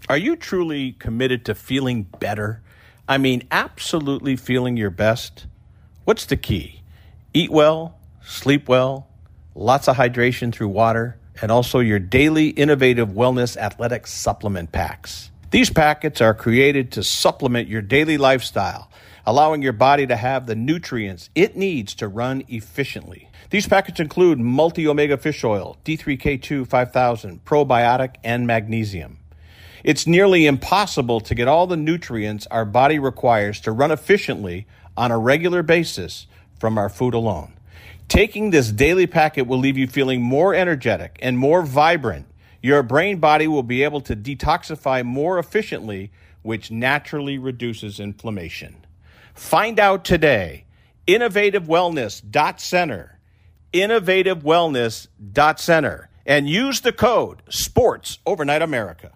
Are you truly committed to feeling better? I mean, absolutely feeling your best? What's the key? Eat well, sleep well, lots of hydration through water, and also your daily innovative wellness athletic supplement packs. These packets are created to supplement your daily lifestyle, allowing your body to have the nutrients it needs to run efficiently. These packets include multi-omega fish oil, D3K2 5000, probiotic, and magnesium. It's nearly impossible to get all the nutrients our body requires to run efficiently on a regular basis from our food alone. Taking this daily packet will leave you feeling more energetic and more vibrant. Your brain body will be able to detoxify more efficiently, which naturally reduces inflammation. Find out today. InnovativeWellness.center. InnovativeWellness.center. And use the code SPORTS Overnight America.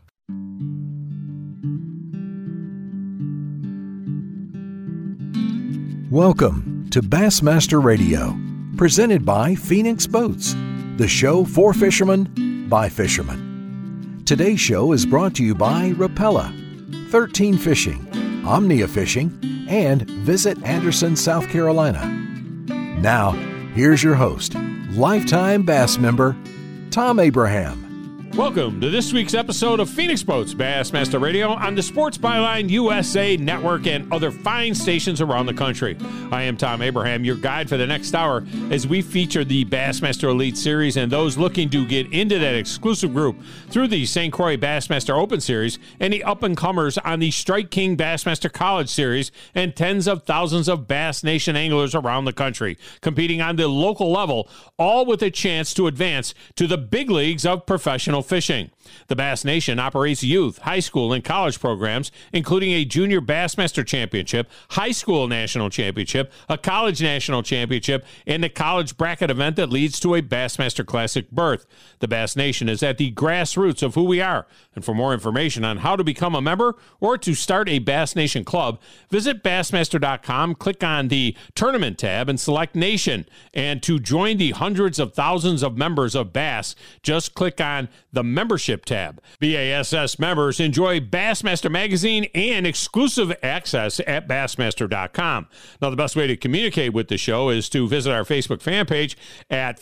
Welcome to Bassmaster Radio, presented by Phoenix Boats, the show for fishermen by fishermen. Today's show is brought to you by Rapala, 13 Fishing, Omnia Fishing, and Visit Anderson, South Carolina. Now, here's your host, lifetime bass member, Tom Abraham. Welcome to this week's episode of Phoenix Boats Bassmaster Radio on the Sports Byline USA Network and other fine stations around the country. I am Tom Abraham, your guide for the next hour as we feature the Bassmaster Elite Series and those looking to get into that exclusive group through the St. Croix Bassmaster Open Series and the up-and-comers on the Strike King Bassmaster College Series and tens of thousands of Bass Nation anglers around the country competing on the local level, all with a chance to advance to the big leagues of professional fishing. The Bass Nation operates youth, high school, and college programs, including a Junior Bassmaster Championship, High School National Championship, a College National Championship, and a college bracket event that leads to a Bassmaster Classic berth. The Bass Nation is at the grassroots of who we are. And for more information on how to become a member or to start a Bass Nation club, visit Bassmaster.com, click on the Tournament tab, and select Nation. And to join the hundreds of thousands of members of Bass, just click on the Membership tab. BASS members enjoy Bassmaster Magazine and exclusive access at Bassmaster.com. Now, the best way to communicate with the show is to visit our Facebook fan page at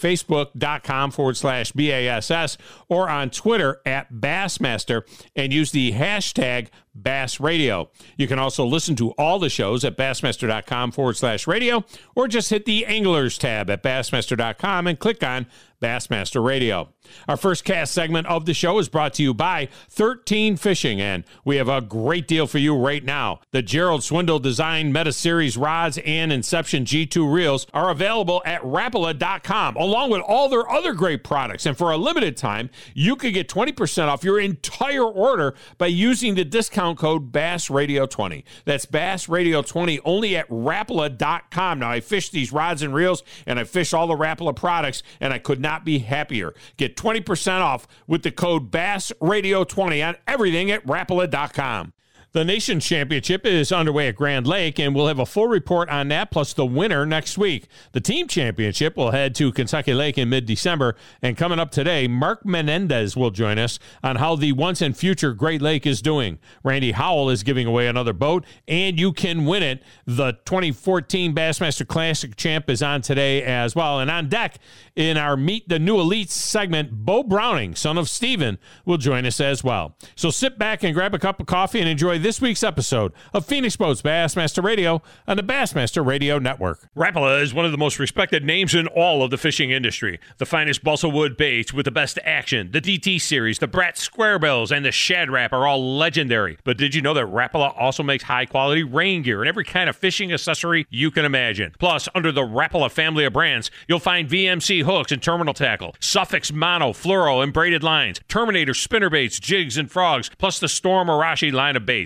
Facebook.com/BASS or on Twitter at Bassmaster and use the hashtag Bass Radio. You can also listen to all the shows at Bassmaster.com/radio or just hit the Anglers tab at Bassmaster.com and click on Bassmaster Radio. Our first cast segment of the show is brought to you by 13 Fishing, and we have a great deal for you right now. The Gerald Swindle Design Meta Series rods and Inception G2 reels are available at Rapala.com, along with all their other great products. And for a limited time, you can get 20% off your entire order by using the discount code BassRadio20. That's BassRadio20 only at Rapala.com. Now, I fish these rods and reels, and I fish all the Rapala products, and I could not be happier. Get 20% off with the code BassRadio20 on everything at Rapala.com. The Nation Championship is underway at Grand Lake, and we'll have a full report on that, plus the winner next week. The Team Championship will head to Kentucky Lake in mid-December, and coming up today, Mark Menendez will join us on how the once and future Great Lake is doing. Randy Howell is giving away another boat, and you can win it. The 2014 Bassmaster Classic Champ is on today as well. And on deck in our Meet the New Elites segment, Bo Browning, son of Steven, will join us as well. So sit back and grab a cup of coffee and enjoy this week's episode of Phoenix Boats Bassmaster Radio on the Bassmaster Radio Network. Rapala is one of the most respected names in all of the fishing industry. The finest balsa wood baits with the best action, the DT series, the Brat Square Bills, and the Shad Rap are all legendary. But did you know that Rapala also makes high-quality rain gear and every kind of fishing accessory you can imagine? Plus, under the Rapala family of brands, you'll find VMC hooks and terminal tackle, Suffix mono, fluoro, and braided lines, Terminator spinnerbaits, jigs, and frogs, plus the Storm Arashi line of baits.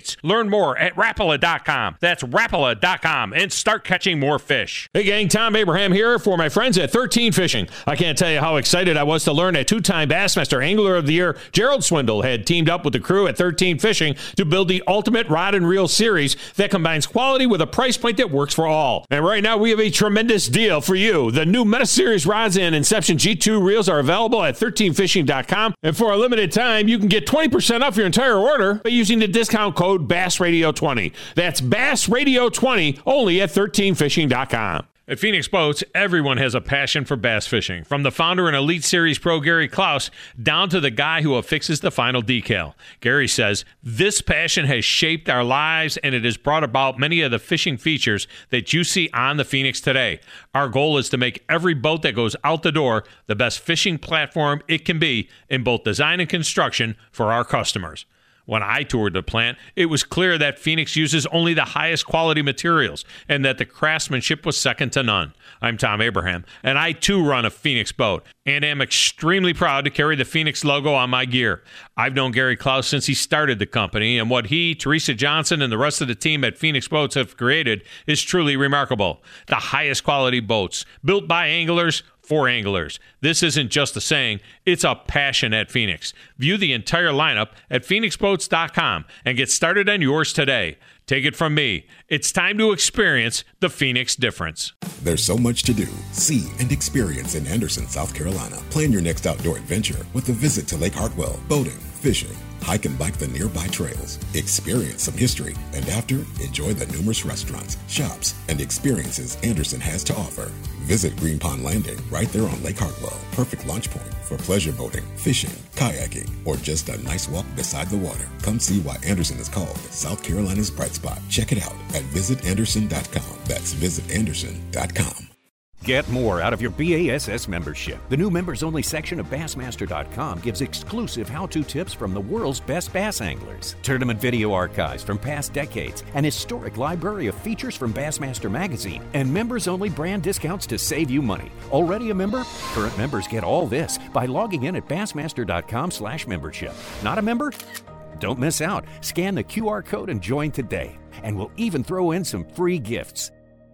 States. Learn more at Rapala.com. That's Rapala.com, and start catching more fish. Hey gang, Tom Abraham here for my friends at 13 Fishing. I can't tell you how excited I was to learn that two-time Bassmaster Angler of the Year Gerald Swindle had teamed up with the crew at 13 Fishing to build the ultimate rod and reel series that combines quality with a price point that works for all. And right now we have a tremendous deal for you. The new Meta Series rods and Inception G2 reels are available at 13fishing.com, and for a limited time you can get 20% off your entire order by using the discount code BassRadio20. That's BassRadio20 only at 13fishing.com. At Phoenix Boats, everyone has a passion for bass fishing, from the founder and Elite Series pro Gary Klaus down to the guy who affixes the final decal. Gary says, "This passion has shaped our lives, and it has brought about many of the fishing features that you see on the Phoenix today. Our goal is to make every boat that goes out the door the best fishing platform it can be in both design and construction for our customers." When I toured the plant, it was clear that Phoenix uses only the highest quality materials and that the craftsmanship was second to none. I'm Tom Abraham, and I too run a Phoenix boat and am extremely proud to carry the Phoenix logo on my gear. I've known Gary Klaus since he started the company, and what he, Teresa Johnson, and the rest of the team at Phoenix Boats have created is truly remarkable. The highest quality boats, built by anglers, for anglers. This isn't just a saying, it's a passion at Phoenix. View the entire lineup at phoenixboats.com and get started on yours today. Take it from me, it's time to experience the Phoenix difference. There's so much to do, see, and experience in Anderson, South Carolina. Plan your next outdoor adventure with a visit to Lake Hartwell, boating, fishing, hike and bike the nearby trails, experience some history, and after, enjoy the numerous restaurants, shops, and experiences Anderson has to offer. Visit Green Pond Landing right there on Lake Hartwell. Perfect launch point for pleasure boating, fishing, kayaking, or just a nice walk beside the water. Come see why Anderson is called South Carolina's bright spot. Check it out at visitanderson.com. That's visitanderson.com. Get more out of your BASS membership. The new members-only section of Bassmaster.com gives exclusive how-to tips from the world's best bass anglers, tournament video archives from past decades, an historic library of features from Bassmaster Magazine, and members-only brand discounts to save you money. Already a member? Current members get all this by logging in at Bassmaster.com/membership. Not a member? Don't miss out. Scan the QR code and join today. And we'll even throw in some free gifts.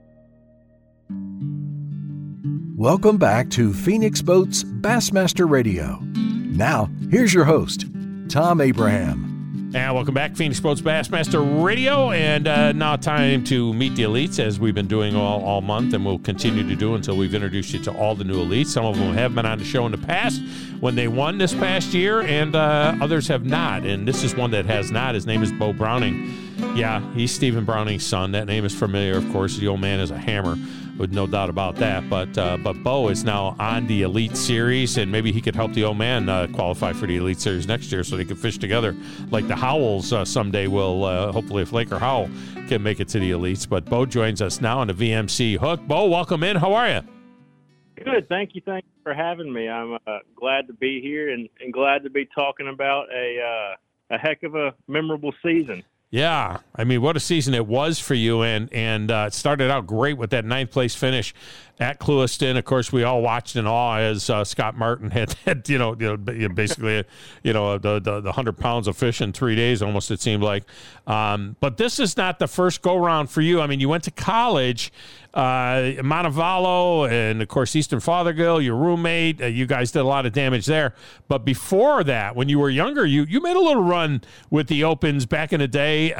Welcome back to Phoenix Boats Bassmaster Radio. Now, here's your host, Tom Abraham. And welcome back, Phoenix Boats Bassmaster Radio. And now time to meet the elites, as we've been doing all month, and we'll continue to do until we've introduced you to all the new elites. Some of them have been on the show in the past when they won this past year, and others have not. And this is one that has not. His name is Bo Browning. Yeah, he's Stephen Browning's son. That name is familiar, of course. The old man is a hammer, with no doubt about that. But Bo is now on the Elite Series, and maybe he could help the old man qualify for the Elite Series next year so they can fish together like the Howells someday will, hopefully, if Laker Howell can make it to the Elites. But Bo joins us now on the VMC Hook. Bo, welcome in. How are you? Good. Thank you for having me. I'm glad to be here and glad to be talking about a heck of a memorable season. Yeah, I mean, what a season it was for you, and it started out great with that 9th place finish at Clewiston. Of course, we all watched in awe as Scott Martin had basically the 100 pounds of fish in 3 days almost, it seemed like. But this is not the first go round for you. I mean, you went to college, Montevallo, and of course Eastern Fothergill, your roommate. You guys did a lot of damage there. But before that, when you were younger, you made a little run with the Opens back in the day.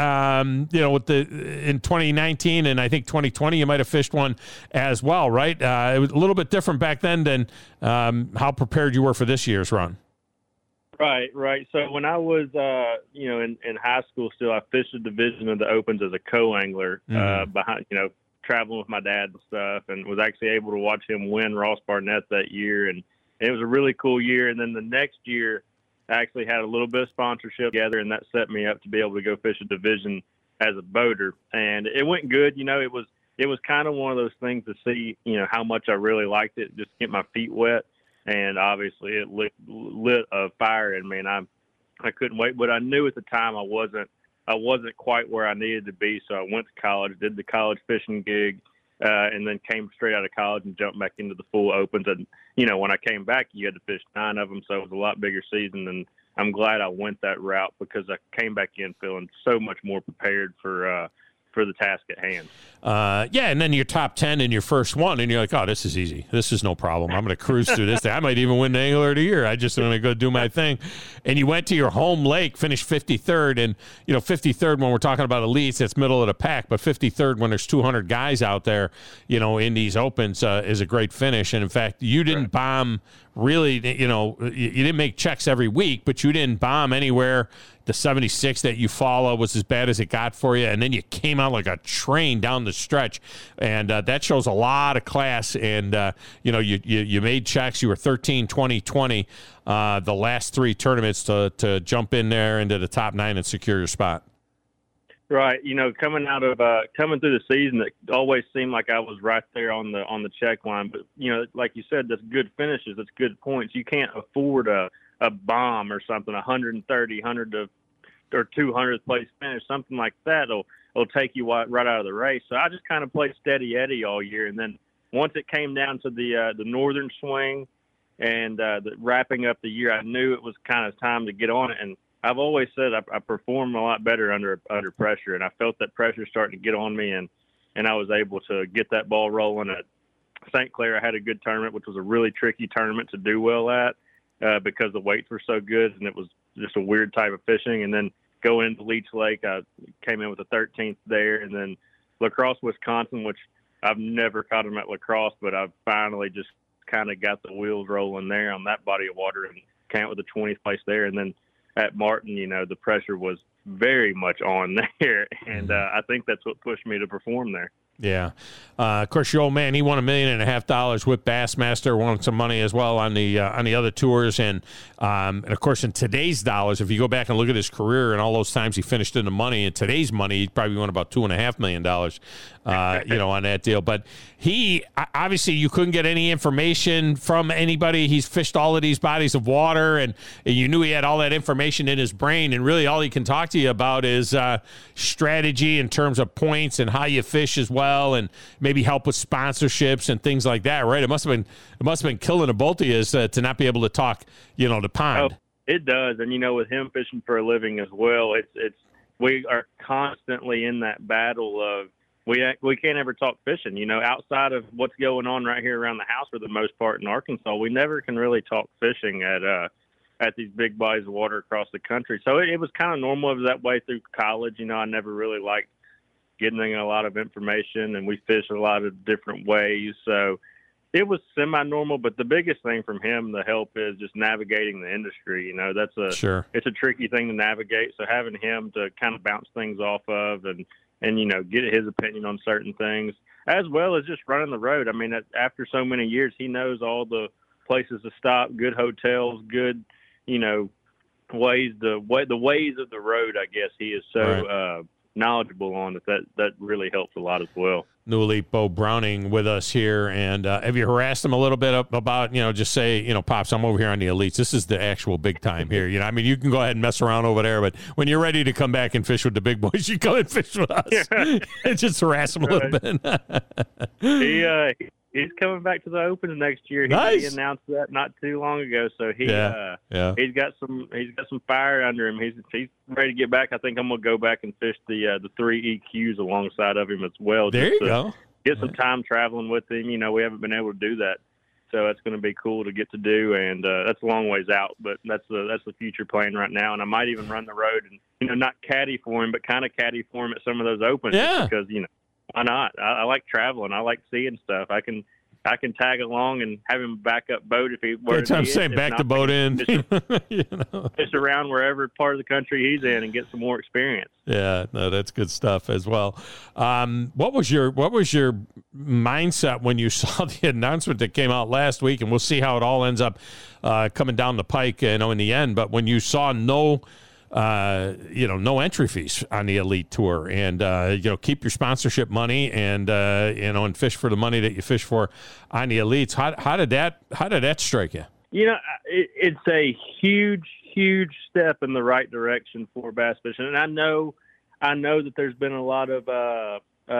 In 2019 and I think 2020, you might have fished one as well, right? It was a little bit different back then than how prepared you were for this year's run. Right. So when I was, in high school still, I fished a division of the Opens as a co-angler, behind, traveling with my dad and stuff, and was actually able to watch him win Ross Barnett that year. And it was a really cool year. And then the next year, I actually had a little bit of sponsorship together, and that set me up to be able to go fish a division as a boater. And it went good. It was kind of one of those things to see, how much I really liked it, just get my feet wet. And obviously it lit a fire in me, and I couldn't wait. But I knew at the time I wasn't quite where I needed to be. So I went to college, did the college fishing gig, and then came straight out of college and jumped back into the full Opens. And, when I came back, you had to fish 9 of them. So it was a lot bigger season I'm glad I went that route because I came back in feeling so much more prepared for the task at hand. And then you're top 10 in your first one, and you're like, oh, this is easy. This is no problem. I'm going to cruise through this thing. I might even win the Angler of the Year. I just want to go do my thing. And you went to your home lake, finished 53rd. And, 53rd, when we're talking about elites, that's middle of the pack. But 53rd, when there's 200 guys out there, in these opens, is a great finish. And, in fact, you didn't bomb really, you didn't make checks every week, but you didn't bomb anywhere. The 76 that you follow was as bad as it got for you, and then you came out like a train down the stretch, and that shows a lot of class. And you made checks. You were 13, 20, 20 the last three tournaments to jump in there into the top 9 and secure your spot. Right, coming out of coming through the season, it always seemed like I was right there on the check line. But like you said, that's good finishes, that's good points. You can't afford a bomb or something, 130, 100 or 200th place finish, something like that. It'll take you right out of the race. So I just kind of played steady Eddie all year, and then once it came down to the northern swing and the wrapping up the year, I knew it was kind of time to get on it. And I've always said I perform a lot better under pressure, and I felt that pressure starting to get on me, and I was able to get that ball rolling at St. Clair. I had a good tournament, which was a really tricky tournament to do well at because the weights were so good, and it was just a weird type of fishing. And then going into Leech Lake, I came in with a 13th there, and then La Crosse, Wisconsin, which I've never caught them at La Crosse, but I've finally just kind of got the wheels rolling there on that body of water and came out with a 20th place there. And then at Martin, the pressure was very much on there, and I think that's what pushed me to perform there. Yeah. Of course, your old man, he won $1.5 million with Bassmaster, won some money as well on the other tours. And of course, in today's dollars, if you go back and look at his career and all those times he finished in the money, in today's money, he probably won about $2.5 million, on that deal. But he, obviously, you couldn't get any information from anybody. He's fished all of these bodies of water, and you knew he had all that information in his brain. And really all he can talk to you about is strategy in terms of points and how you fish as well, and maybe help with sponsorships and things like that, right? It must have been killing the both of you to not be able to talk, the pond. Oh, it does, and with him fishing for a living as well, it's we are constantly in that battle of we can't ever talk fishing. Outside of what's going on right here around the house for the most part in Arkansas, we never can really talk fishing at these big bodies of water across the country. So it was kind of normal. It was that way through college. I never really liked getting a lot of information, and we fish a lot of different ways. So it was semi-normal, but the biggest thing from him, the help, is just navigating the industry. It's a tricky thing to navigate. So having him to kind of bounce things off of and get his opinion on certain things, as well as just running the road. I mean, after so many years, he knows all the places to stop, good hotels, good, ways, the ways of the road, I guess. He is so knowledgeable on it. That really helps a lot as well. New Elite Bo Browning with us here, and have you harassed him a little bit about, just say, Pops, I'm over here on the elites. This is the actual big time here. You can go ahead and mess around over there, but when you're ready to come back and fish with the big boys, you come and fish with us. And just harass him a little bit. He's coming back to the Open next year. He announced that not too long ago. So he's got some fire under him. He's ready to get back. I think I'm gonna go back and fish the 3 EQs alongside of him as well. There you go. Get some time traveling with him. We haven't been able to do that, so that's going to be cool to get to do. And that's a long ways out, but that's the future plan right now. And I might even run the road and not caddy for him, but kind of caddy for him at some of those Opens. Yeah. Because why not? I like traveling. I like seeing stuff. I can tag along and have him back up boat if he were. That's what I'm saying. Back the boat in. Fish around wherever part of the country he's in and get some more experience. Yeah, no, that's good stuff as well. What was your mindset when you saw the announcement that came out last week? And we'll see how it all ends up coming down the pike, in the end. But when you saw no entry fees on the Elite Tour, and keep your sponsorship money, and and fish for the money that you fish for on the Elites. How did that strike you? It's a huge step in the right direction for bass fishing, and I know that there's been a lot of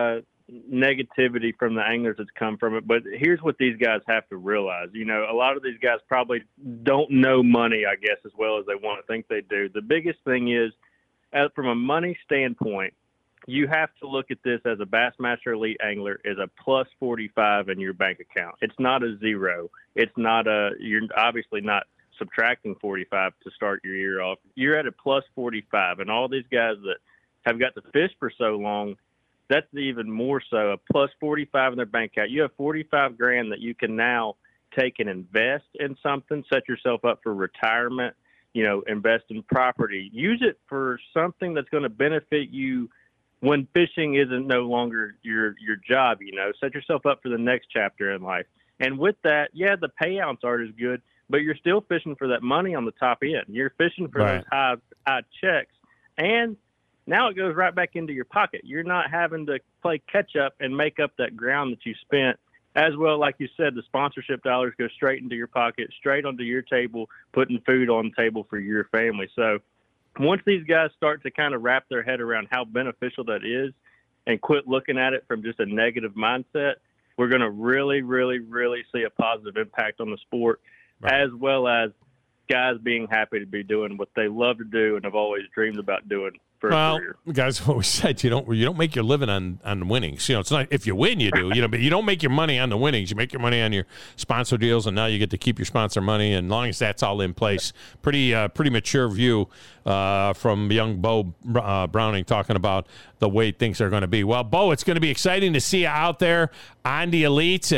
negativity from the anglers that's come from it, but here's what these guys have to realize. You know, a lot of these guys probably don't know money, I guess, as well as they want to think they do. The biggest thing is, from a money standpoint, you have to look at this as a Bassmaster Elite angler is a plus 45 in your bank account. It's not a zero. It's not you're obviously not subtracting 45 to start your year off. You're at a plus 45, and all these guys that have got to fish for so long, that's even more so, a plus 45 in their bank account. You have 45 grand that you can now take and invest in something, set yourself up for retirement, you know, invest in property. Use it for something that's going to benefit you when fishing isn't no longer your job, you know. Set yourself up for the next chapter in life. And with that, yeah, the payouts aren't as good, but you're still fishing for that money on the top end. You're fishing for those high checks. And now it goes right back into your pocket. You're not having to play catch up and make up that ground that you spent. As well, like you said, the sponsorship dollars go straight into your pocket, straight onto your table, putting food on the table for your family. So once these guys start to kind of wrap their head around how beneficial that is and quit looking at it from just a negative mindset, we're going to really, really, really see a positive impact on the sport, as well as guys being happy to be doing what they love to do and have always dreamed about doing for a career. Guys, what we said, you don't make your living on the winnings. You know, it's not if you win, you do. You know, but you don't make your money on the winnings. You make your money on your sponsor deals, and now you get to keep your sponsor money. And as long as that's all in place, pretty mature view from young Bo Browning talking about the way things are going to be. Well, Bo, it's going to be exciting to see you out there on the elites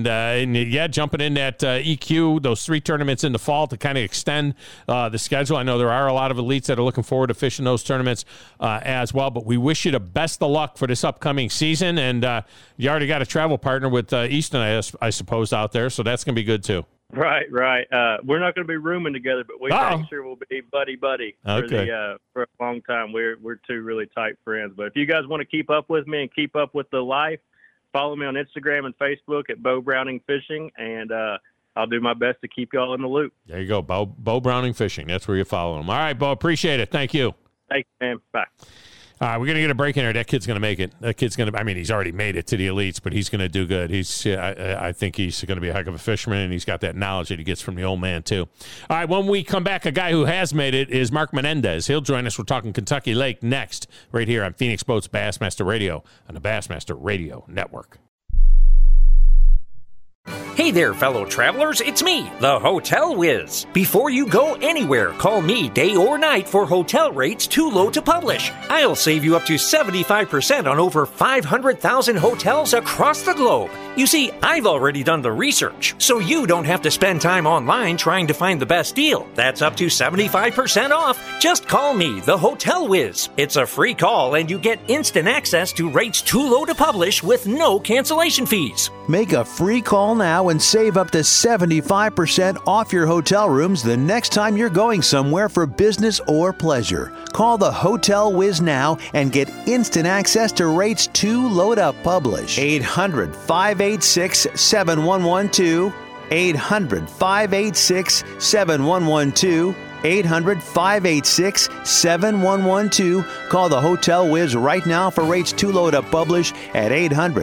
and jumping in that EQ, those 3 tournaments in the fall to kind of extend the schedule. I know there are a lot of elites that are looking forward to fishing those tournaments as well, but we wish you the best of luck for this upcoming season. And you already got a travel partner with Easton, I suppose, out there, so that's going to be good too. Right. We're not going to be rooming together, but we make sure we'll be buddy for a long time. We're 2 really tight friends. But if you guys want to keep up with me and keep up with the life, follow me on Instagram and Facebook at Bo Browning Fishing, and I'll do my best to keep y'all in the loop. There you go, Bo Browning Fishing. That's where you follow him. All right, Bo, appreciate it. Thank you. Thanks, man. Bye. We're going to get a break in there. That kid's going to make it. That kid's going to, I mean, he's already made it to the elites, but he's going to do good. I think he's going to be a heck of a fisherman, and he's got that knowledge that he gets from the old man, too. All right, when we come back, a guy who has made it is Mark Menendez. He'll join us. We're talking Kentucky Lake next, right here on Phoenix Boats Bassmaster Radio on the Bassmaster Radio Network. Hey there, fellow travelers. It's me, the Hotel Whiz. Before you go anywhere, call me day or night for hotel rates too low to publish. I'll save you up to 75% on over 500,000 hotels across the globe. You see, I've already done the research, so you don't have to spend time online trying to find the best deal. That's up to 75% off. Just call me, the Hotel Whiz. It's a free call, and you get instant access to rates too low to publish with no cancellation fees. Make a free call now and save up to 75% off your hotel rooms the next time you're going somewhere for business or pleasure. Call the Hotel Whiz now and get instant access to rates too low to publish. 800-586-7112. 800-586-7112. 800-586-7112. Call the Hotel Whiz right now for rates too low to publish at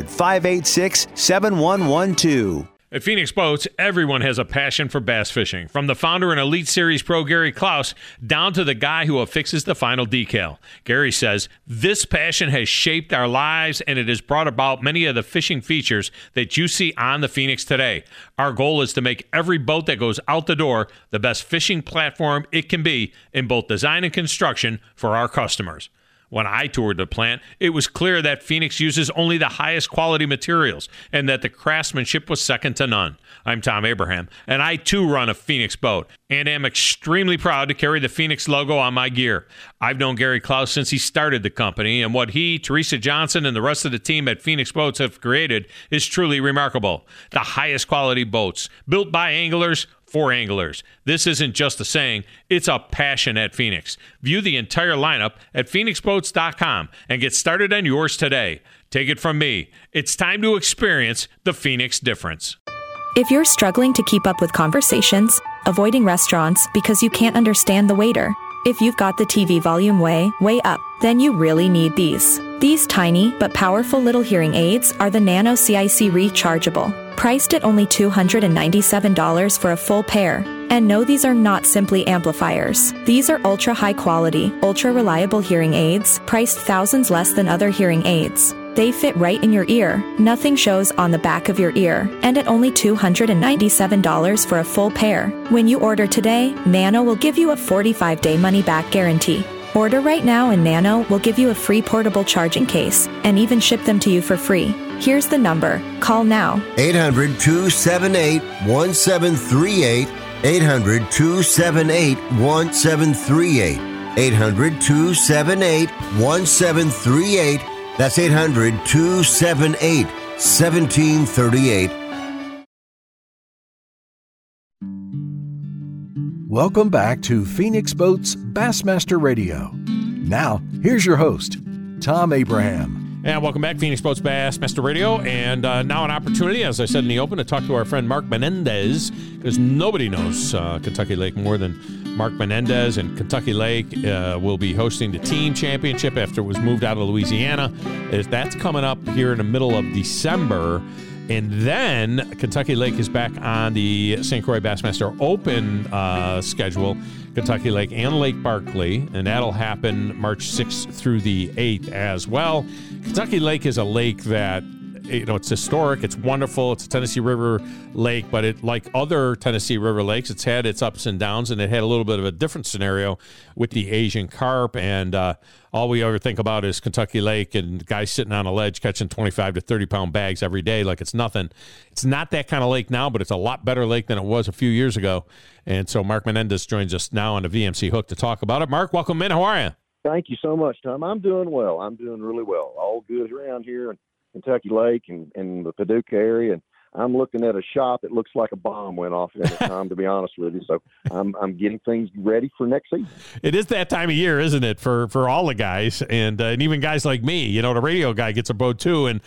800-586-7112. At Phoenix Boats, everyone has a passion for bass fishing, from the founder and Elite Series pro Gary Klaus down to the guy who affixes the final decal. Gary says, this passion has shaped our lives, and it has brought about many of the fishing features that you see on the Phoenix today. Our goal is to make every boat that goes out the door the best fishing platform it can be in both design and construction for our customers. When I toured the plant, it was clear that Phoenix uses only the highest quality materials and that the craftsmanship was second to none. I'm Tom Abraham, and I too run a Phoenix boat and am extremely proud to carry the Phoenix logo on my gear. I've known Gary Klaus since he started the company, and what he, Teresa Johnson, and the rest of the team at Phoenix Boats have created is truly remarkable. The highest quality boats, built by anglers, for anglers. This isn't just a saying, it's a passion at Phoenix. View the entire lineup at phoenixboats.com and get started on yours today. Take it from me, it's time to experience the Phoenix difference. If you're struggling to keep up with conversations, avoiding restaurants because you can't understand the waiter, if you've got the TV volume way up, then you really need these. These tiny but powerful little hearing aids are the Nano CIC Rechargeable, priced at only $297 for a full pair. And no, these are not simply amplifiers. These are ultra high quality, ultra reliable hearing aids, priced thousands less than other hearing aids. They fit right in your ear. Nothing shows on the back of your ear. And at only $297 for a full pair. When you order today, Nano will give you a 45-day money-back guarantee. Order right now and Nano will give you a free portable charging case and even ship them to you for free. Here's the number. Call now. 800-278-1738. 800-278-1738. 800-278-1738. That's 800-278-1738. Welcome back to Phoenix Boats Bassmaster Radio. Now, here's your host, Tom Abraham. And welcome back, Phoenix Boats Bassmaster Radio. And now an opportunity, as I said in the open, to talk to our friend Mark Menendez, because nobody knows Kentucky Lake more than Mark Menendez. And Kentucky Lake will be hosting the team championship after it was moved out of Louisiana. That's coming up here in the middle of December. And then Kentucky Lake is back on the St. Croix Bassmaster Open schedule, Kentucky Lake and Lake Barkley, and that'll happen March 6th through the 8th as well. Kentucky Lake is a lake that, it's historic, it's wonderful, it's a Tennessee River lake, but it, like other Tennessee River lakes, it's had its ups and downs, and it had a little bit of a different scenario with the Asian carp, and all we ever think about is Kentucky Lake and guys sitting on a ledge catching 25 to 30-pound bags every day like it's nothing. It's not that kind of lake now, but it's a lot better lake than it was a few years ago, and so Mark Menendez joins us now on the VMC Hook to talk about it. Mark, welcome in. How are you? Thank you so much, Tom. I'm doing well. I'm doing really well. All good around here in Kentucky Lake and the Paducah area. And I'm looking at a shop. It looks like a bomb went off in it, Tom, to be honest with you. So I'm getting things ready for next season. It is that time of year, isn't it, for all the guys, and even guys like me. The radio guy gets a boat too, and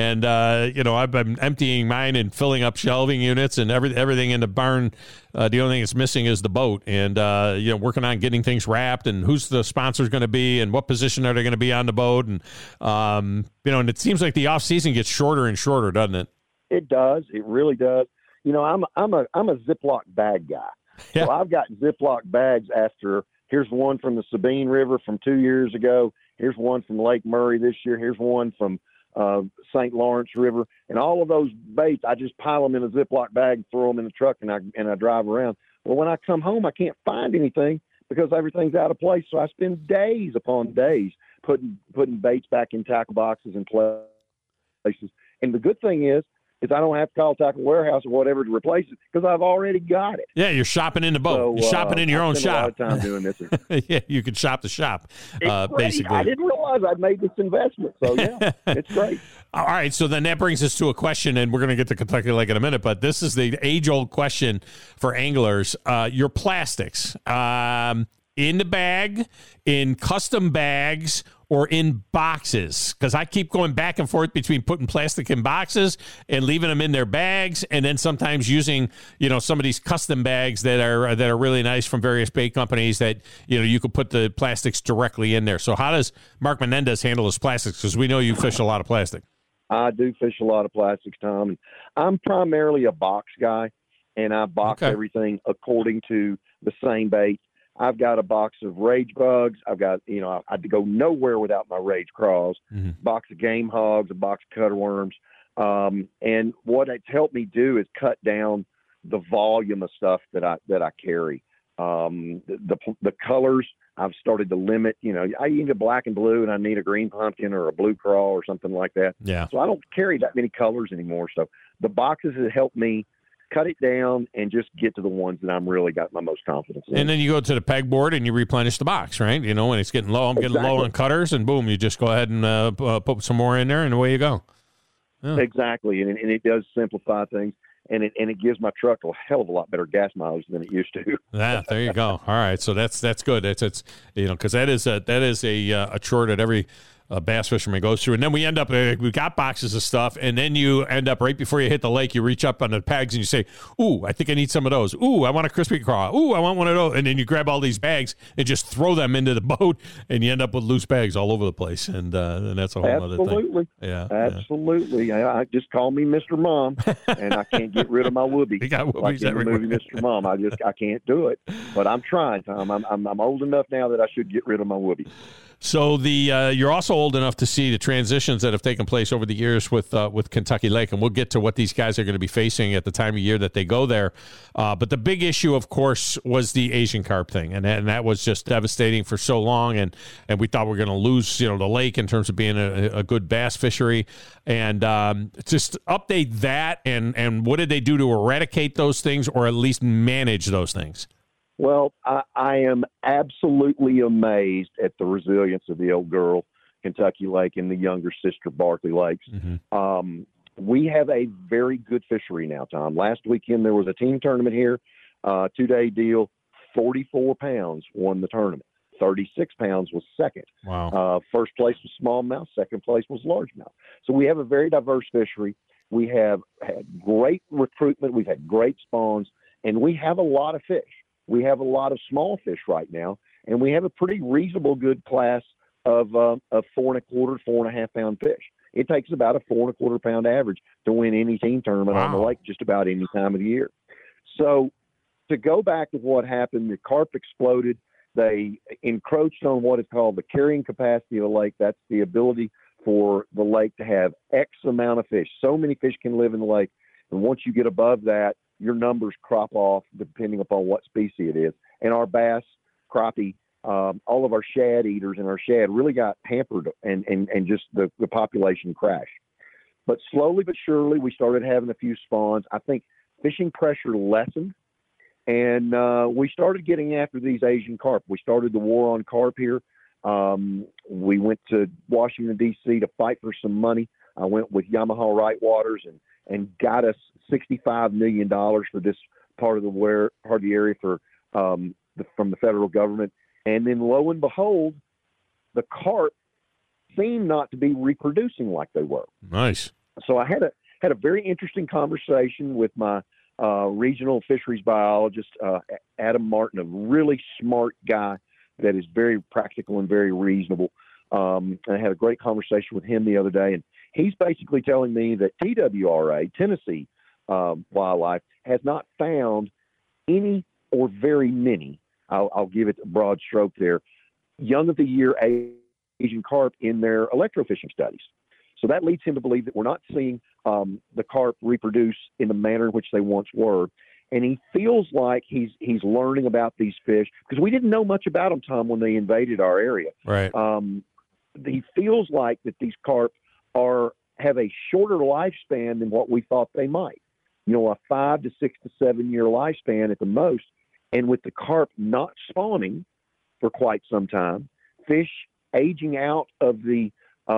I've been emptying mine and filling up shelving units and everything in the barn. The only thing that's missing is the boat, and working on getting things wrapped and who's the sponsor's going to be and what position are they going to be on the boat, and and it seems like the off season gets shorter and shorter, doesn't it? It does. It really does. I'm a Ziploc bag guy. Yeah. So I've got Ziploc bags after. Here's one from the Sabine River from 2 years ago. Here's one from Lake Murray this year. Here's one from St. Lawrence River. And all of those baits, I just pile them in a Ziploc bag and throw them in the truck, and I drive around. Well, when I come home, I can't find anything because everything's out of place. So I spend days upon days putting baits back in tackle boxes and places. And the good thing is I don't have to call Tackle Warehouse or whatever to replace it because I've already got it. Yeah, you're shopping in the boat. So, you're shopping in your own shop. A lot of time doing this. Yeah, you can shop the shop, basically. I didn't realize I'd made this investment. So, yeah, it's great. All right, so then that brings us to a question, and we're going to get to Kentucky Lake in a minute, but this is the age-old question for anglers. Your plastics, in the bag, in custom bags, or in boxes? Because I keep going back and forth between putting plastic in boxes and leaving them in their bags, and then sometimes using, some of these custom bags that are really nice from various bait companies that, you could put the plastics directly in there. So how does Mark Menendez handle his plastics? Because we know you fish a lot of plastic. I do fish a lot of plastics, Tom. And I'm primarily a box guy, and I box everything according to the same bait. I've got a box of rage bugs. I've got, I'd go nowhere without my rage craws, box of game hogs, a box of cutter worms. And what it's helped me do is cut down the volume of stuff that I carry. The colors, I've started to limit, I need a black and blue and I need a green pumpkin or a blue crawl or something like that. Yeah. So I don't carry that many colors anymore. So the boxes have helped me cut it down and just get to the ones that I'm really got my most confidence in. And then you go to the pegboard and you replenish the box, right? When it's getting low, I'm getting low on cutters, and boom, you just go ahead and put some more in there, and away you go. Yeah. Exactly, and it does simplify things, and it gives my truck a hell of a lot better gas mileage than it used to. Yeah, there you go. All right, so that's good. It's because that is a chore that every a bass fisherman goes through. And then we end up, we got boxes of stuff, and then you end up right before you hit the lake, you reach up on the pegs and you say, ooh, I think I need some of those. Ooh, I want a crispy craw. Ooh, I want one of those. And then you grab all these bags and just throw them into the boat, and you end up with loose bags all over the place. And that's a whole other thing. Yeah, absolutely. Yeah. I just call me Mr. Mom, and I can't get rid of my whoopee. You got whoopies like in the movie Mr. Mom. I can't do it. But I'm trying, Tom. I'm old enough now that I should get rid of my whoopee. So you're also old enough to see the transitions that have taken place over the years with Kentucky Lake, and we'll get to what these guys are going to be facing at the time of year that they go there. But the big issue, of course, was the Asian carp thing, and that was just devastating for so long, and we thought we were going to lose the lake in terms of being a good bass fishery. And just update that, and what did they do to eradicate those things, or at least manage those things? Well, I am absolutely amazed at the resilience of the old girl, Kentucky Lake, and the younger sister, Barkley Lakes. Mm-hmm. We have a very good fishery now, Tom. Last weekend there was a team tournament here, 2-day deal, 44 pounds won the tournament. 36 pounds was second. Wow. First place was smallmouth. Second place was largemouth. So we have a very diverse fishery. We have had great recruitment. We've had great spawns, and we have a lot of fish. We have a lot of small fish right now, and we have a pretty reasonable good class of 4.25, 4.5 pound fish. It takes about a 4.25 pound average to win any team tournament on the lake just about any time of the year. So to go back to what happened, the carp exploded. They encroached on what is called the carrying capacity of the lake. That's the ability for the lake to have X amount of fish. So many fish can live in the lake, and once you get above that, your numbers crop off depending upon what species it is. And our bass, crappie, all of our shad eaters and our shad really got hampered and just the population crashed. But slowly but surely, we started having a few spawns. I think fishing pressure lessened, and we started getting after these Asian carp. We started the war on carp here. We went to Washington, D.C. to fight for some money. I went with Yamaha Right Waters and got us $65 million for this part of the area from the federal government. And then lo and behold, the carp seemed not to be reproducing like they were. Nice. So I had a very interesting conversation with my regional fisheries biologist, Adam Martin, a really smart guy that is very practical and very reasonable. And I had a great conversation with him the other day, and he's basically telling me that TWRA, Tennessee Wildlife, has not found any or very many, I'll give it a broad stroke there, young of the year Asian carp in their electrofishing studies. So that leads him to believe that we're not seeing the carp reproduce in the manner in which they once were. And he feels like he's learning about these fish because we didn't know much about them, Tom, when they invaded our area. Right. He feels like that these carp have a shorter lifespan than what we thought they might. A 5 to 6 to 7 year lifespan at the most. And with the carp not spawning for quite some time, fish aging out of the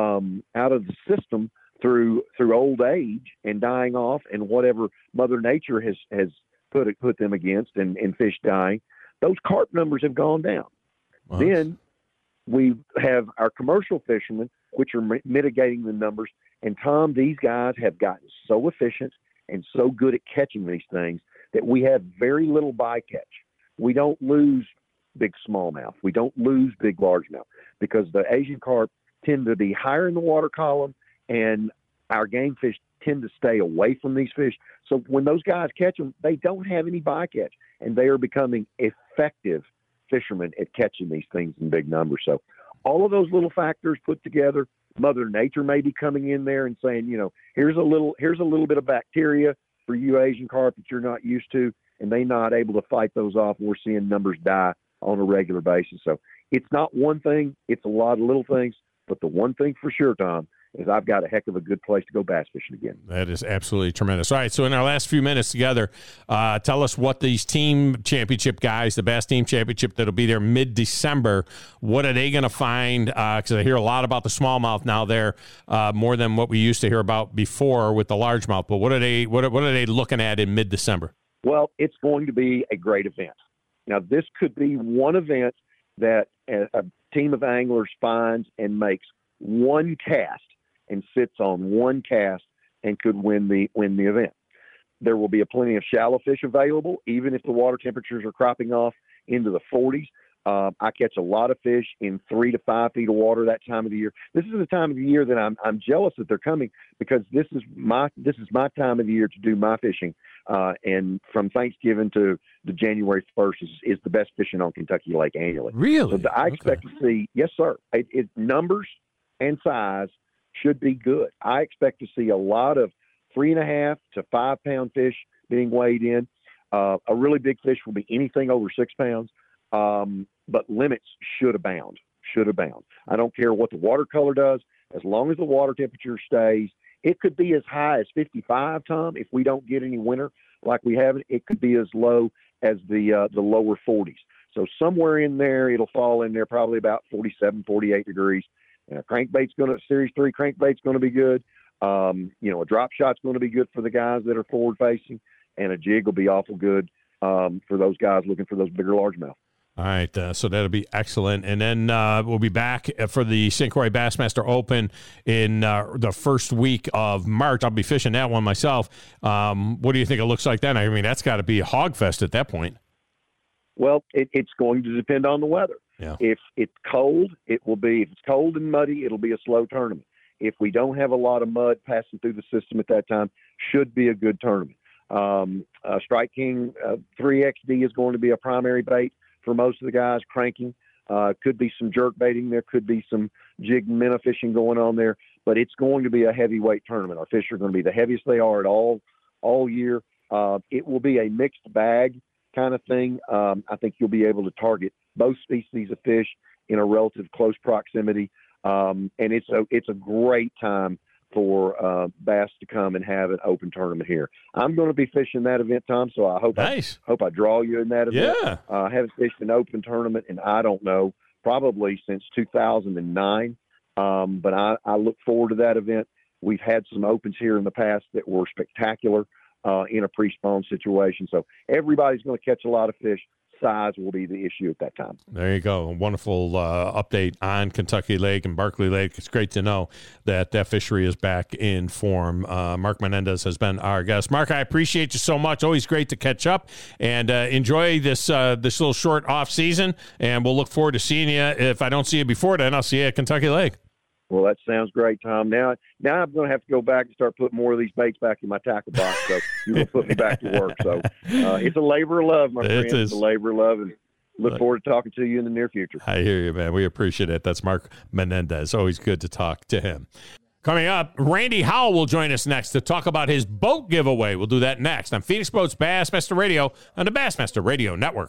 system through old age and dying off, and whatever Mother Nature has put them against, and fish dying, those carp numbers have gone down. Wow. Then we have our commercial fishermen, which are mitigating the numbers. And Tom, these guys have gotten so efficient and so good at catching these things that we have very little bycatch. We don't lose big smallmouth. We don't lose big largemouth because the Asian carp tend to be higher in the water column, and our game fish tend to stay away from these fish. So when those guys catch them, they don't have any bycatch, and they are becoming effective fishermen at catching these things in big numbers. So all of those little factors put together, Mother Nature may be coming in there and saying, here's a little bit of bacteria for you Asian carp that you're not used to, and they're not able to fight those off, and we're seeing numbers die on a regular basis. So it's not one thing, it's a lot of little things, but the one thing for sure, Tom, is I've got a heck of a good place to go bass fishing again. That is absolutely tremendous. All right, so in our last few minutes together, tell us what these team championship guys, the Bass Team Championship that'll be there mid-December, what are they going to find? Because I hear a lot about the smallmouth now there, more than what we used to hear about before with the largemouth. But what are they looking at in mid-December? Well, it's going to be a great event. Now, this could be one event that a team of anglers finds and makes one cast and sits on one cast and could win the event. There will be plenty of shallow fish available, even if the water temperatures are cropping off into the 40s. I catch a lot of fish in 3 to 5 feet of water that time of the year. This is the time of the year that I'm jealous that they're coming, because this is my time of the year to do my fishing. And from Thanksgiving to the January 1st is the best fishing on Kentucky Lake annually. Really? So I expect to see, yes, sir. It numbers and size should be good. I expect to see a lot of 3.5 to 5 pound fish being weighed in. A really big fish will be anything over 6 pounds. But limits should abound. I don't care what the watercolor does, as long as the water temperature stays. It could be as high as 55, Tom, if we don't get any winter like we haven't. It could be as low as the lower 40s. So somewhere in there, it'll fall in there probably about 47, 48 degrees. And a crankbait's Series 3 crankbait's going to be good. A drop shot's going to be good for the guys that are forward facing, and a jig will be awful good for those guys looking for those bigger largemouth. All right, so that'll be excellent. And then we'll be back for the St. Croix Bassmaster Open in the first week of March. I'll be fishing that one myself. What do you think it looks like then? I mean, that's got to be a hog fest at that point. Well, it's going to depend on the weather. Yeah. If it's cold, if it's cold and muddy, it'll be a slow tournament. If we don't have a lot of mud passing through the system at that time, should be a good tournament. Strike King 3XD is going to be a primary bait for most of the guys cranking. Could be some jerk baiting there, could be some jig minnow fishing going on there, but it's going to be a heavyweight tournament. Our fish are going to be the heaviest they are at all year. It will be a mixed bag kind of thing. I think you'll be able to target both species of fish in a relative close proximity. And it's a great time for bass to come and have an open tournament here. I'm going to be fishing that event, Tom, so I hope I draw you in that event. Yeah. I haven't fished an open tournament, and I don't know, probably since 2009. But I look forward to that event. We've had some opens here in the past that were spectacular in a pre-spawn situation. So everybody's going to catch a lot of fish. Size will be the issue at that time. There you go. A wonderful update on Kentucky Lake and Barkley Lake. It's great to know that fishery is back in form. Mark Menendez has been our guest. Mark, I appreciate you so much. Always great to catch up, and enjoy this little short off season. And we'll look forward to seeing you. If I don't see you before then, I'll see you at Kentucky Lake. Well, that sounds great, Tom. Now I'm going to have to go back and start putting more of these baits back in my tackle box. So you will put me back to work. So it's a labor of love, my friend. It's a labor of love, and look forward to talking to you in the near future. I hear you, man. We appreciate it. That's Mark Menendez. Always good to talk to him. Coming up, Randy Howell will join us next to talk about his boat giveaway. We'll do that next on Phoenix Boats Bassmaster Radio on the Bassmaster Radio Network.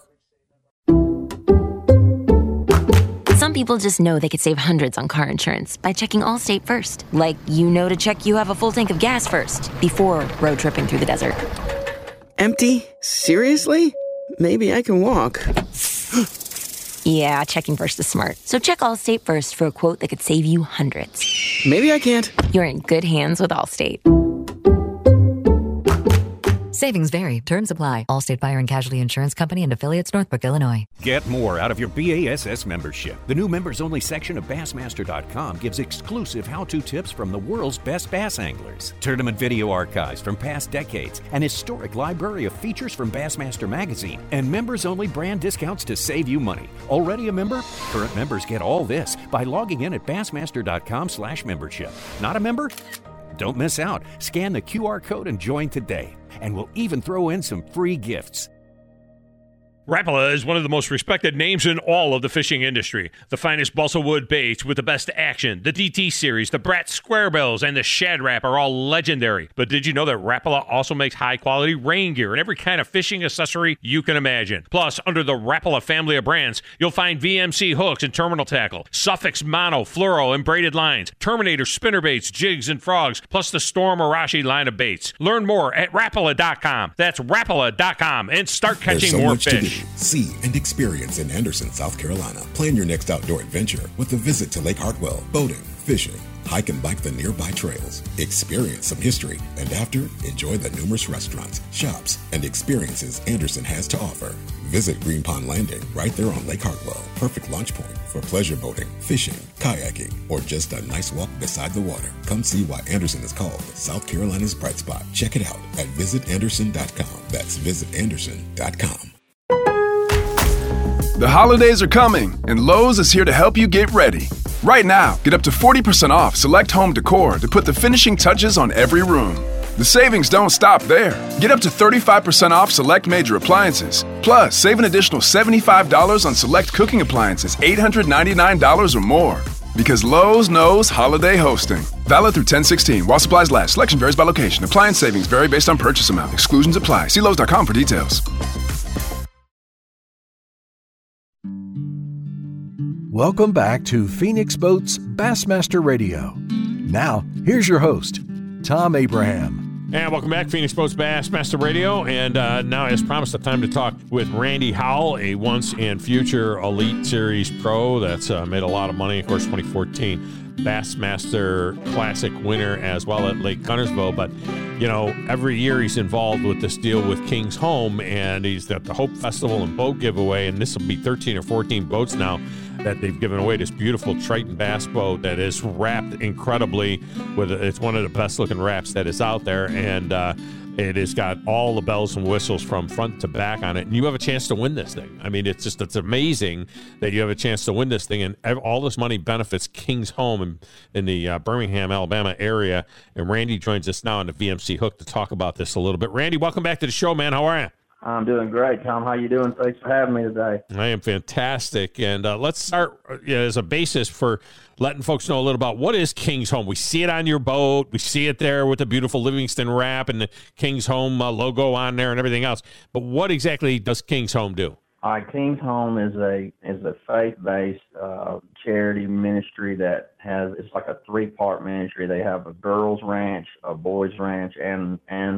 Some people just know they could save hundreds on car insurance by checking Allstate first. Like, to check you have a full tank of gas first before road tripping through the desert. Empty? Seriously? Maybe I can walk. Yeah, checking first is smart. So check Allstate first for a quote that could save you hundreds. Maybe I can't. You're in good hands with Allstate. Savings vary. Terms apply. Allstate Fire and Casualty Insurance Company and affiliates, Northbrook, Illinois. Get more out of your BASS membership. The new members-only section of Bassmaster.com gives exclusive how-to tips from the world's best bass anglers, tournament video archives from past decades, an historic library of features from Bassmaster Magazine, and members-only brand discounts to save you money. Already a member? Current members get all this by logging in at Bassmaster.com/membership. Not a member? Don't miss out. Scan the QR code and join today. And we'll even throw in some free gifts. Rapala is one of the most respected names in all of the fishing industry. The finest balsa wood baits with the best action, the DT series, the Brat Square Bells, and the Shad Rap are all legendary. But did you know that Rapala also makes high-quality rain gear and every kind of fishing accessory you can imagine? Plus, under the Rapala family of brands, you'll find VMC hooks and terminal tackle, Suffix mono, fluoro, and braided lines, Terminator spinnerbaits, jigs, and frogs, plus the Storm Arashi line of baits. Learn more at Rapala.com. That's Rapala.com, and start catching more fish. See and experience in Anderson, South Carolina. Plan your next outdoor adventure with a visit to Lake Hartwell. Boating, fishing, hike and bike the nearby trails, experience some history, and after, enjoy the numerous restaurants, shops, and experiences Anderson has to offer. Visit Green Pond Landing right there on Lake Hartwell. Perfect launch point for pleasure boating, fishing, kayaking, or just a nice walk beside the water. Come see why Anderson is called South Carolina's bright spot. Check it out at visitanderson.com. That's visitanderson.com. The holidays are coming, and Lowe's is here to help you get ready. Right now, get up to 40% off select home decor to put the finishing touches on every room. The savings don't stop there. Get up to 35% off select major appliances. Plus, save an additional $75 on select cooking appliances, $899 or more. Because Lowe's knows holiday hosting. Valid through 10/16. While supplies last. Selection varies by location. Appliance savings vary based on purchase amount. Exclusions apply. See Lowe's.com for details. Welcome back to Phoenix Boats Bassmaster Radio. Now, here's your host, Tom Abraham. And welcome back, Phoenix Boats Bassmaster Radio. And now, as promised, it's time to talk with Randy Howell, a once and future Elite Series pro that's made a lot of money. Of course, 2014 Bassmaster Classic winner as well at Lake Guntersville. But, you know, every year he's involved with this deal with King's Home, and he's at the Hope Festival and boat giveaway. And this will be 13 or 14 boats now that they've given away, this beautiful Triton bass boat that is wrapped incredibly with it's one of the best looking wraps that is out there, and it has got all the bells and whistles from front to back on it, and you have a chance to win this thing. I mean, it's amazing that you have a chance to win this thing, and all this money benefits King's Home in the Birmingham, Alabama area. And Randy joins us now on the VMC Hook to talk about this a little bit. Randy, welcome back to the show, man. How are you? I'm doing great, Tom. How you doing? Thanks for having me today. I am fantastic. And let's start as a basis for letting folks know a little about what is King's Home. We see it on your boat. We see it there with the beautiful Livingston wrap and the King's Home logo on there and everything else. But what exactly does King's Home do? All right, King's Home is a faith-based charity ministry that it's like a three-part ministry. They have a girls' ranch, a boys' ranch, and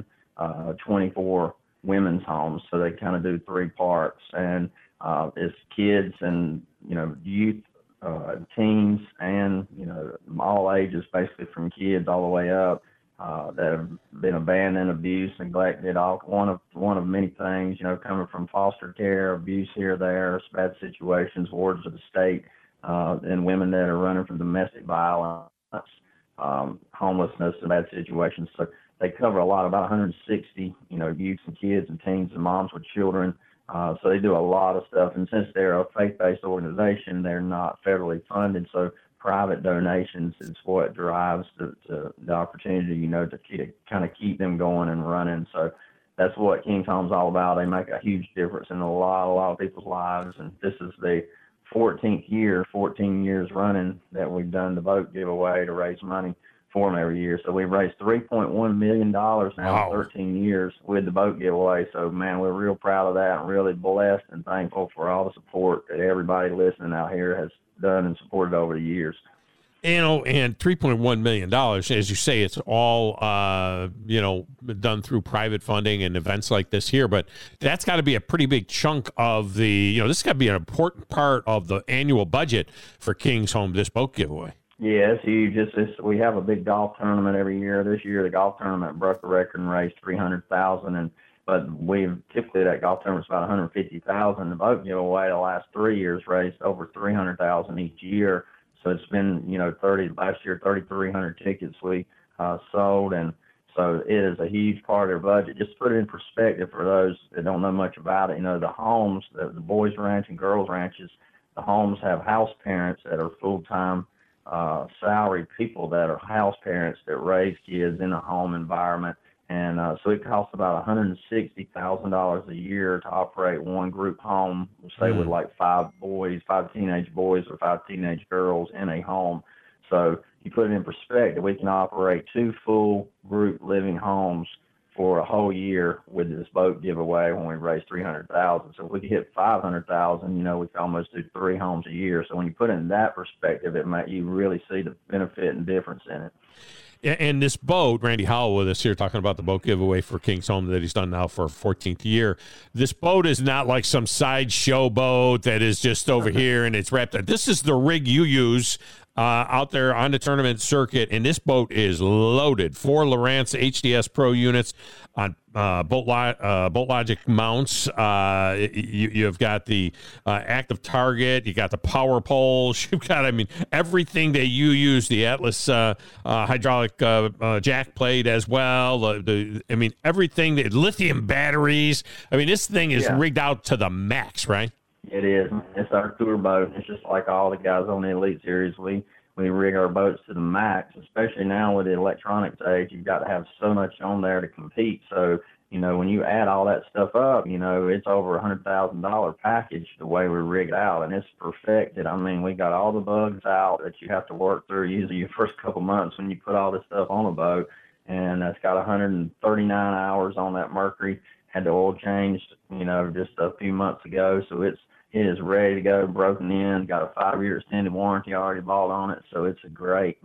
24 women's homes, so they kind of do three parts, and it's kids and youth, teens, and all ages, basically from kids all the way up, that have been abandoned, abused, neglected, all one of many things, coming from foster care, abuse here, there, bad situations, wards of the state, and women that are running from domestic violence, homelessness, and bad situations. So they cover a lot, about 160, youths and kids and teens and moms with children. So they do a lot of stuff. And since they're a faith-based organization, they're not federally funded. So private donations is what drives the opportunity, to kind of keep them going and running. So that's what King's Home's all about. They make a huge difference in a lot of people's lives. And this is the 14th year, 14 years running that we've done the boat giveaway to raise money for them every year. So we've raised $3.1 million now in 13 years with the boat giveaway. So, man, we're real proud of that and really blessed and thankful for all the support that everybody listening out here has done and supported over the years. And $3.1 million, as you say, it's all, done through private funding and events like this here. But that's got to be a pretty big chunk of the, this has got to be an important part of the annual budget for King's Home, this boat giveaway. Yeah, it's huge. We have a big golf tournament every year. This year, the golf tournament broke the record and raised $300,000, but we've typically that golf tournament's about $150,000. The boat giveaway the last 3 years raised over $300,000 each year. So it's been last year 3,300 tickets we sold, and so it is a huge part of their budget. Just to put it in perspective for those that don't know much about it, the homes, the boys' ranch and girls' ranches, the homes have house parents that are full-time salaried people that are house parents that raise kids in a home environment. And so it costs about $160,000 a year to operate one group home, say with like 5 teenage boys or 5 teenage girls in a home. So you put it in perspective, we can operate 2 full group living homes for a whole year with this boat giveaway when we raise $300,000. So if we could hit $500,000, we could almost do 3 homes a year. So when you put it in that perspective, you really see the benefit and difference in it. And this boat, Randy Howell with us here talking about the boat giveaway for King's Home that he's done now for a 14th year. This boat is not like some sideshow boat that is just over here and it's wrapped up. This is the rig you use out there on the tournament circuit, and this boat is loaded. 4 Lowrance HDS Pro units on Boat Logic mounts. You've got the active target. You got the power poles. You've got, everything that you use. The Atlas hydraulic jack plate as well. Everything. The lithium batteries. This thing is rigged out to the max, right? It is. It's our tour boat. It's just like all the guys on the Elite Series. We rig our boats to the max, especially now with the electronics age. You've got to have so much on there to compete. So, when you add all that stuff up, it's over $100,000 package the way we rig it out, and it's perfected. We got all the bugs out that you have to work through usually your first couple months when you put all this stuff on a boat, and it's got 139 hours on that Mercury. Had the oil changed, just a few months ago, so it is ready to go, broken in, got a 5-year extended warranty already bought on it. So it's a great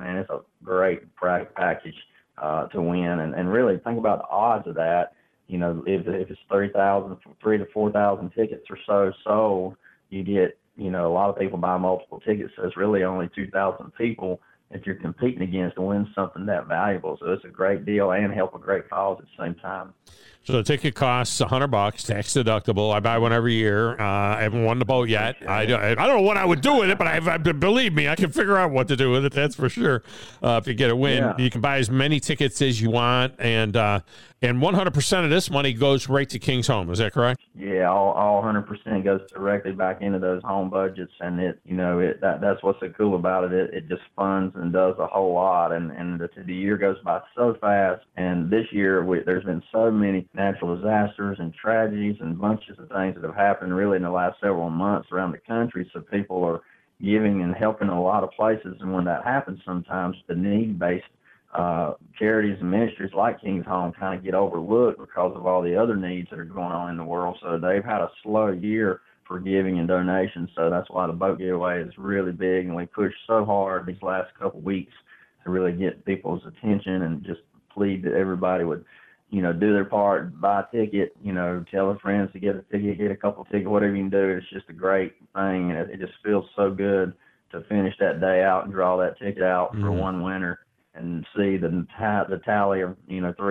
package to win. And really think about the odds of that. If it's 3,000 to 4,000 tickets or so sold, you get, a lot of people buy multiple tickets. So it's really only 2,000 people that you're competing against to win something that valuable. So it's a great deal and help a great cause at the same time. So the ticket costs $100, tax deductible. I buy one every year. I haven't won the boat yet. I don't know what I would do with it, but believe me, I can figure out what to do with it. That's for sure. If you get a win, you can buy as many tickets as you want, and 100% of this money goes right to King's Home. Is that correct? Yeah, all 100% goes directly back into those home budgets, and that's what's so cool about it. It just funds and does a whole lot, and the year goes by so fast. And this year, there's been so many natural disasters and tragedies and bunches of things that have happened really in the last several months around the country. So people are giving and helping a lot of places. And when that happens, sometimes the need-based charities and ministries like King's Home kind of get overlooked because of all the other needs that are going on in the world. So they've had a slow year for giving and donations. So that's why the boat giveaway is really big. And we pushed so hard these last couple of weeks to really get people's attention and just plead that everybody would do their part, buy a ticket, tell their friends to get a ticket, get a couple of tickets, whatever you can do. It's just a great thing. And it just feels so good to finish that day out and draw that ticket out for one winner and see the tally of,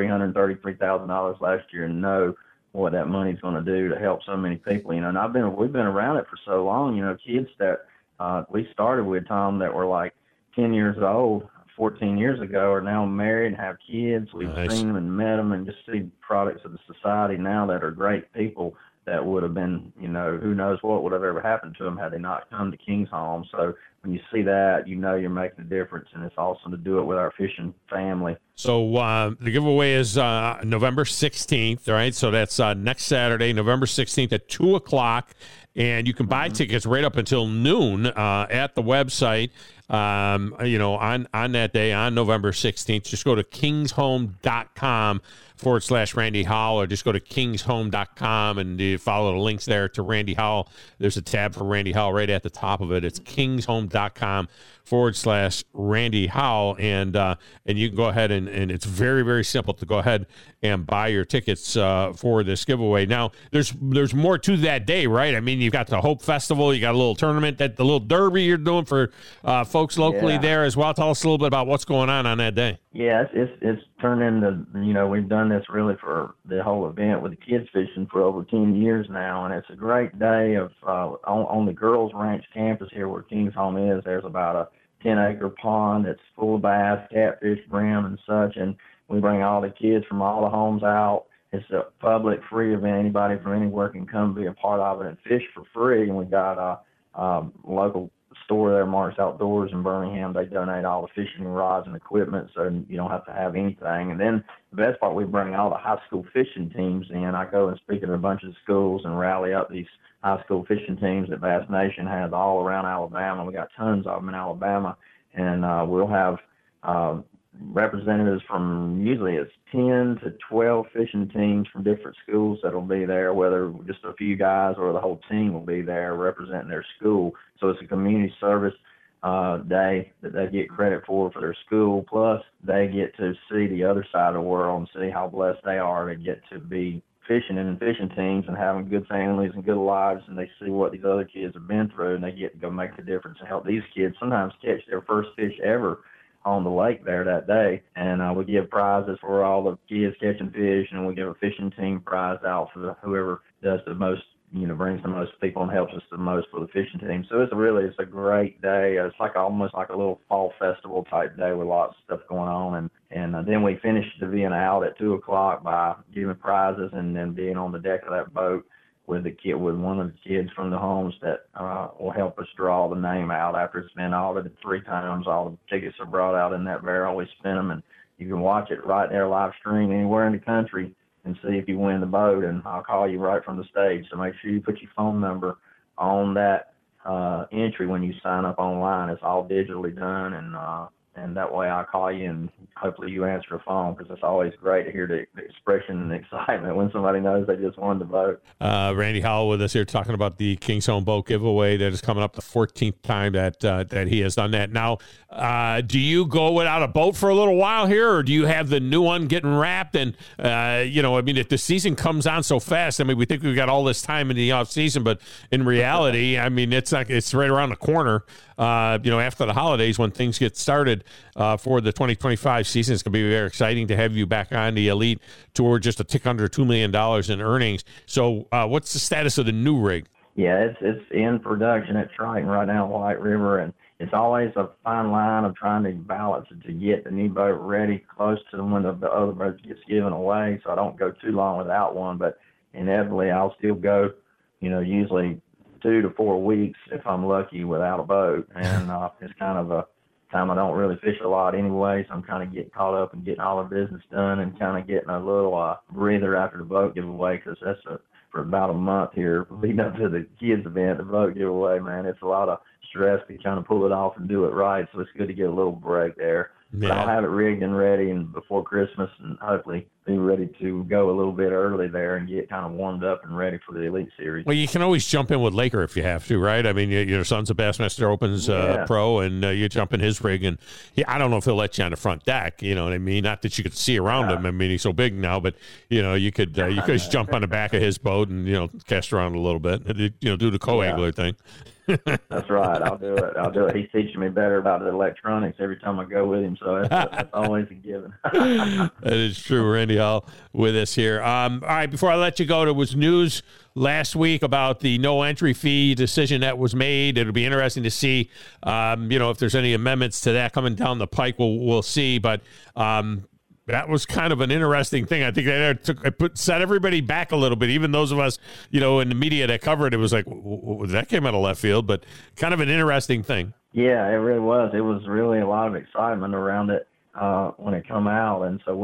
$333,000 last year and know what that money's going to do to help so many people, and we've been around it for so long, kids that we started with, Tom, that were like 10 years old, 14 years ago are now married and have kids. We've seen them and met them and just see products of the society now that are great people that would have been, who knows what would have ever happened to them had they not come to King's Home. So when you see that, you're making a difference, and it's awesome to do it with our fishing family. So the giveaway is November 16th, right? So that's next Saturday, November 16th at 2 o'clock. And you can buy tickets right up until noon at the website, on that day, on November 16th. Just go to kingshome.com/Randy Howell, or just go to kingshome.com and you follow the links there to Randy Howell. There's a tab for Randy Howell right at the top of it. It's kingshome.com/Randy Howell. And you can go ahead and it's very, very simple to go ahead and buy your tickets for this giveaway. Now, there's more to that day, right? You've got the Hope Festival, you got a little tournament, the little derby you're doing for folks locally there as well. Tell us a little bit about what's going on that day. Yeah, it's turned into, we've done this really for the whole event with the kids fishing for over 10 years now, and it's a great day of on the Girls Ranch campus here where King's Home is. There's about a 10-acre pond that's full of bass, catfish, brim, and such, and we bring all the kids from all the homes out. It's a public, free event. Anybody from anywhere can come be a part of it and fish for free. And we got a local store there, Mark's Outdoors in Birmingham. They donate all the fishing rods and equipment, so you don't have to have anything. And then the best part, we bring all the high school fishing teams in. I go and speak at a bunch of schools and rally up these high school fishing teams that Bass Nation has all around Alabama. We got tons of them in Alabama, and we'll have representatives from, usually it's 10 to 12 fishing teams from different schools that'll be there, whether just a few guys or the whole team will be there representing their school. So it's a community service day that they get credit for their school, plus they get to see the other side of the world and see how blessed they are to get to be fishing and fishing teams and having good families and good lives, and they see what these other kids have been through, and they get to go make the difference and help these kids sometimes catch their first fish ever on the lake there that day. And we give prizes for all the kids catching fish, and we give a fishing team prize out for whoever does the most, brings the most people and helps us the most for the fishing team. So it's a great day. It's almost like a little fall festival type day with lots of stuff going on. And then we finish the event out at 2:00 by giving prizes and then being on the deck of that boat with one of the kids from the homes that will help us draw the name out after it's been audited 3 times. All the tickets are brought out in that barrel. We spin them, and you can watch it right there live stream anywhere in the country and see if you win the boat, and I'll call you right from the stage. So make sure you put your phone number on that entry when you sign up online. It's all digitally done, and that way I'll call you, and hopefully you answer the phone, because it's always great to hear the expression and the excitement when somebody knows they just won the boat. Randy Howell with us here talking about the King's Home Boat Giveaway that is coming up, the 14th time that he has done that. Now, do you go without a boat for a little while here, or do you have the new one getting wrapped? And, if the season comes on so fast, we think we've got all this time in the off season, but in reality, it's right around the corner. After the holidays when things get started for the 2025 season. It's going to be very exciting to have you back on the Elite Tour, just a tick under $2 million in earnings. So what's the status of the new rig? Yeah, it's in production at Triton right now in White River, and it's always a fine line of trying to balance it to get the new boat ready close to when the other boat gets given away, so I don't go too long without one. But inevitably, I'll still go, usually 2 to 4 weeks if I'm lucky without a boat, and it's kind of a time I don't really fish a lot anyway, so I'm kind of getting caught up and getting all the business done and kind of getting a little breather after the boat giveaway, because that's for about a month here leading up to the kids event, the boat giveaway, man. It's a lot of stress to kind of pull it off and do it right, so it's good to get a little break there. Yeah. But I'll have it rigged and ready and before Christmas, and hopefully be ready to go a little bit early there and get kind of warmed up and ready for the Elite Series. Well, you can always jump in with Laker if you have to, right? I mean, your son's a Bassmaster Opens pro, and you jump in his rig, and I don't know if he'll let you on the front deck. You know what I mean? Not that you could see around him. I mean, he's so big now, but you could just jump on the back of his boat and cast around a little bit. Do the co-angler thing. That's right. I'll do it. He's teaching me better about the electronics every time I go with him, so that's always a given. That is true. Randy Hall with us here. All right, before I let you go, there was news last week about the no entry fee decision that was made. It'll be interesting to see, if there's any amendments to that coming down the pike. We'll see, but that was kind of an interesting thing. I think it set everybody back a little bit. Even those of us, in the media that covered it, was like, that came out of left field, but kind of an interesting thing. Yeah, it really was. It was really a lot of excitement around it when it come out, and so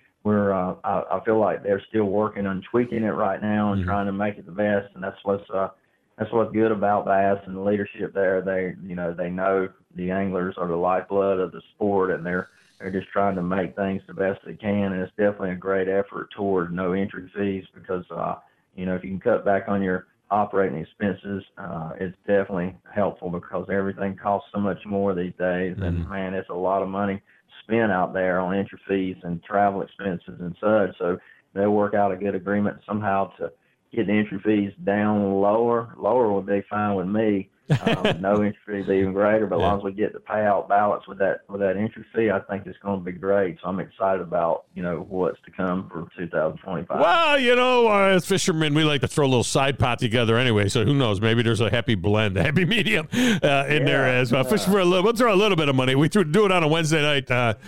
I feel like they're still working on tweaking it right now and trying to make it the best. And that's what's good about Bass and the leadership there. They know the anglers are the lifeblood of the sport, and they're just trying to make things the best they can, and it's definitely a great effort toward no entry fees because, if you can cut back on your operating expenses, it's definitely helpful because everything costs so much more these days, and, man, it's a lot of money spent out there on entry fees and travel expenses and such, so they'll work out a good agreement somehow to get the entry fees down lower. Lower would be fine with me. No entry fee is even greater, but as long as we get the payout balance with that entry fee, I think it's going to be great. So I'm excited about what's to come for 2025. Well, as fishermen, we like to throw a little side pot together anyway. So who knows? Maybe there's a happy blend, a happy medium in there as well. Fish for we'll throw a little bit of money. We do it on a Wednesday night,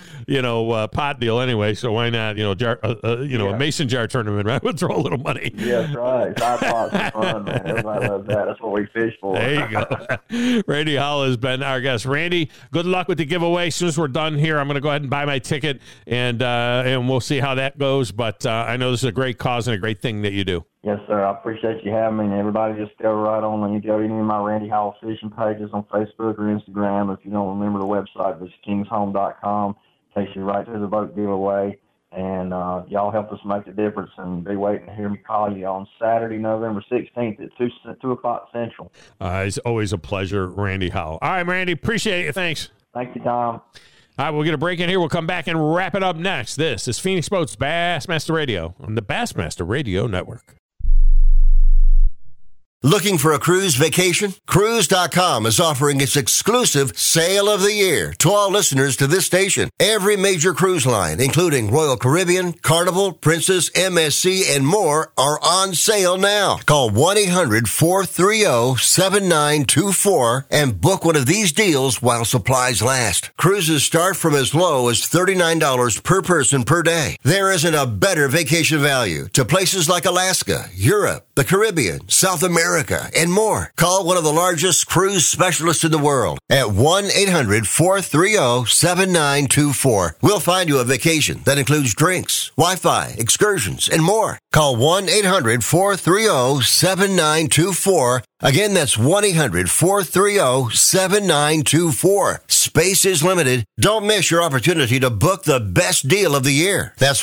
pot deal anyway. So why not? A mason jar tournament, right? We'll throw a little money. Yeah, that's right. Side pots are fun, man. Everybody loves that. That's what we fish for. There you go. Randy Hall has been our guest. Randy, good luck with the giveaway. As soon as we're done here, I'm going to go ahead and buy my ticket, and we'll see how that goes. But I know this is a great cause and a great thing that you do. Yes, sir. I appreciate you having me. And everybody just go right on and you go to any of my Randy Hall fishing pages on Facebook or Instagram. If you don't remember the website, it's kingshome.com. Takes you right to the boat giveaway. And y'all help us make the difference, and be waiting to hear me call you on Saturday, November 16th at 2 o'clock Central. It's always a pleasure, Randy Howell. All right, Randy, appreciate it. Thanks. Thank you, Tom. All right, we'll get a break in here. We'll come back and wrap it up next. This is Phoenix Boats Bassmaster Radio on the Bassmaster Radio Network. Looking for a cruise vacation? Cruise.com is offering its exclusive Sale of the Year to all listeners to this station. Every major cruise line, including Royal Caribbean, Carnival, Princess, MSC, and more, are on sale now. Call 1-800-430-7924 and book one of these deals while supplies last. Cruises start from as low as $39 per person per day. There isn't a better vacation value to places like Alaska, Europe, the Caribbean, South America, and more. Call one of the largest cruise specialists in the world at 1-800-430-7924. We'll find you a vacation that includes drinks, Wi-Fi, excursions, and more. Call 1-800-430-7924. Again, that's 1-800-430-7924. Space is limited. Don't miss your opportunity to book the best deal of the year. That's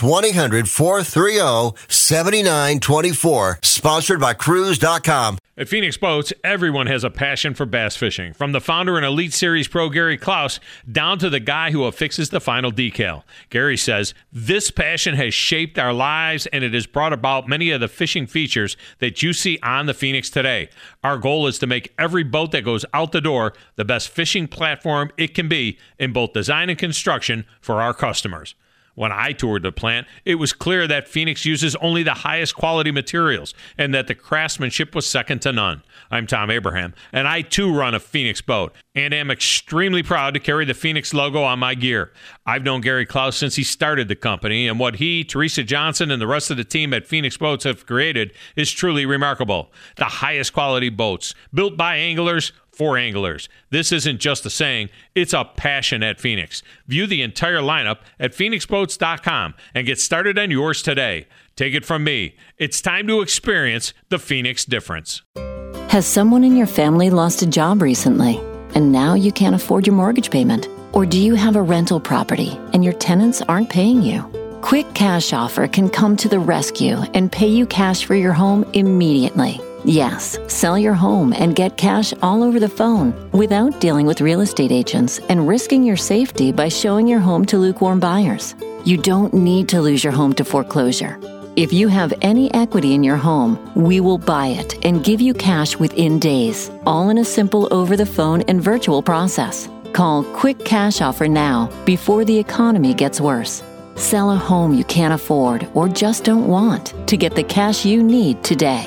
1-800-430-7924. Sponsored by Cruise.com. At Phoenix Boats, everyone has a passion for bass fishing. From the founder and Elite Series pro Gary Klaus down to the guy who affixes the final decal. Gary says, this passion has shaped our lives and it has brought about many of the fishing features that you see on the Phoenix today. Our goal is to make every boat that goes out the door the best fishing platform it can be in both design and construction for our customers. When I toured the plant, it was clear that Phoenix uses only the highest quality materials and that the craftsmanship was second to none. I'm Tom Abraham, and I too run a Phoenix boat and am extremely proud to carry the Phoenix logo on my gear. I've known Gary Klaus since he started the company, and what he, Teresa Johnson, and the rest of the team at Phoenix Boats have created is truly remarkable. The highest quality boats, built by anglers, for anglers. This isn't just a saying, it's a passion at Phoenix. View the entire lineup at phoenixboats.com and get started on yours today. Take it from me, it's time to experience the Phoenix difference. Has someone in your family lost a job recently and now you can't afford your mortgage payment? Or do you have a rental property and your tenants aren't paying you? Quick Cash Offer can come to the rescue and pay you cash for your home immediately. Yes, sell your home and get cash all over the phone without dealing with real estate agents and risking your safety by showing your home to lukewarm buyers. You don't need to lose your home to foreclosure. If you have any equity in your home, we will buy it and give you cash within days, all in a simple over-the-phone and virtual process. Call Quick Cash Offer now before the economy gets worse. Sell a home you can't afford or just don't want to get the cash you need today.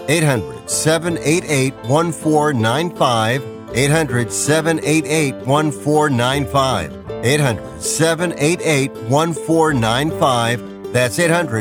800-788-1495. 800-788-1495. 800-788-1495. That's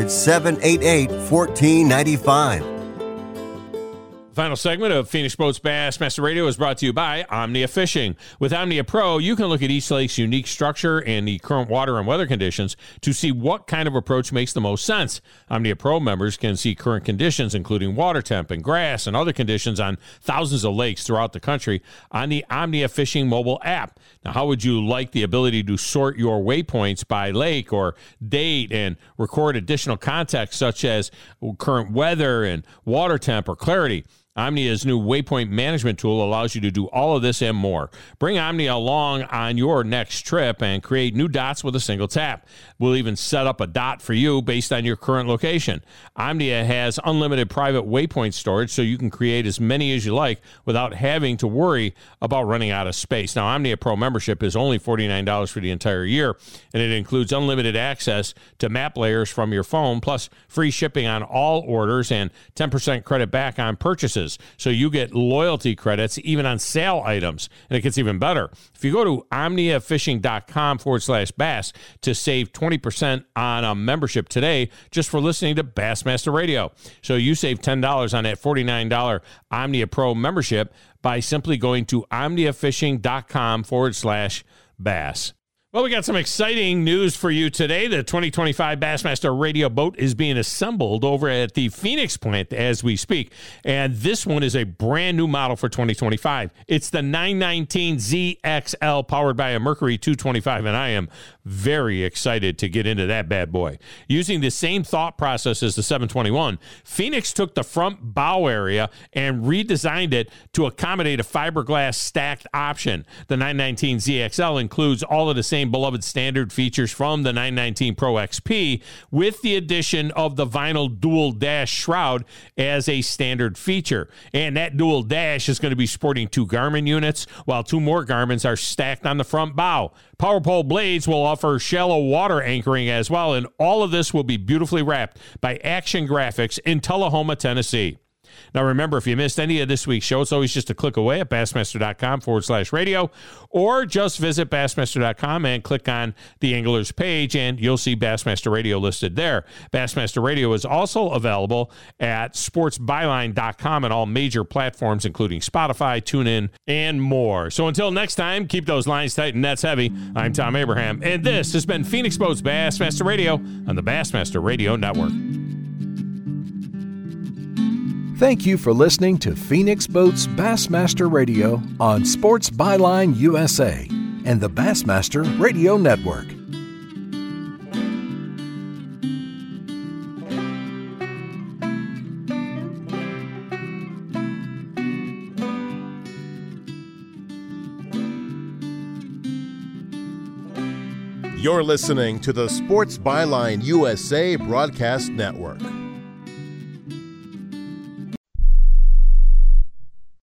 800-788-1495. Final segment of Phoenix Boats Bassmaster Radio is brought to you by Omnia Fishing. With Omnia Pro, you can look at each lake's unique structure and the current water and weather conditions to see what kind of approach makes the most sense. Omnia Pro members can see current conditions, including water temp and grass and other conditions on thousands of lakes throughout the country on the Omnia Fishing mobile app. Now, how would you like the ability to sort your waypoints by lake or date and record additional context such as current weather and water temp or clarity? Omnia's new waypoint management tool allows you to do all of this and more. Bring Omnia along on your next trip and create new dots with a single tap. We'll even set up a dot for you based on your current location. Omnia has unlimited private waypoint storage, so you can create as many as you like without having to worry about running out of space. Now, Omnia Pro membership is only $49 for the entire year, and it includes unlimited access to map layers from your phone, plus free shipping on all orders and 10% credit back on purchases. So you get loyalty credits even on sale items. And it gets even better. If you go to omniafishing.com/bass to save 20% on a membership today just for listening to Bassmaster Radio. So you save $10 on that $49 Omnia Pro membership by simply going to omniafishing.com/bass. Well, we got some exciting news for you today. The 2025 Bassmaster Radio boat is being assembled over at the Phoenix plant as we speak. And this one is a brand new model for 2025. It's the 919 ZXL powered by a Mercury 225. And I am very excited to get into that bad boy. Using the same thought process as the 721, Phoenix took the front bow area and redesigned it to accommodate a fiberglass stacked option. The 919 ZXL includes all of the same beloved standard features from the 919 Pro XP, with the addition of the vinyl dual dash shroud as a standard feature. And that dual dash is going to be sporting 2 Garmin units, while 2 more Garmins are stacked on the front bow. PowerPole blades will offer shallow water anchoring as well, and all of this will be beautifully wrapped by Action Graphics in Tullahoma, Tennessee. Now, remember, if you missed any of this week's show, it's always just a click away at bassmaster.com/radio, or just visit bassmaster.com and click on the Anglers page, and you'll see Bassmaster Radio listed there. Bassmaster Radio is also available at sportsbyline.com and all major platforms, including Spotify, TuneIn, and more. So until next time, keep those lines tight and nets heavy. I'm Tom Abraham, and this has been Phoenix Boats Bassmaster Radio on the Bassmaster Radio Network. Thank you for listening to Phoenix Boats Bassmaster Radio on Sports Byline USA and the Bassmaster Radio Network. You're listening to the Sports Byline USA Broadcast Network.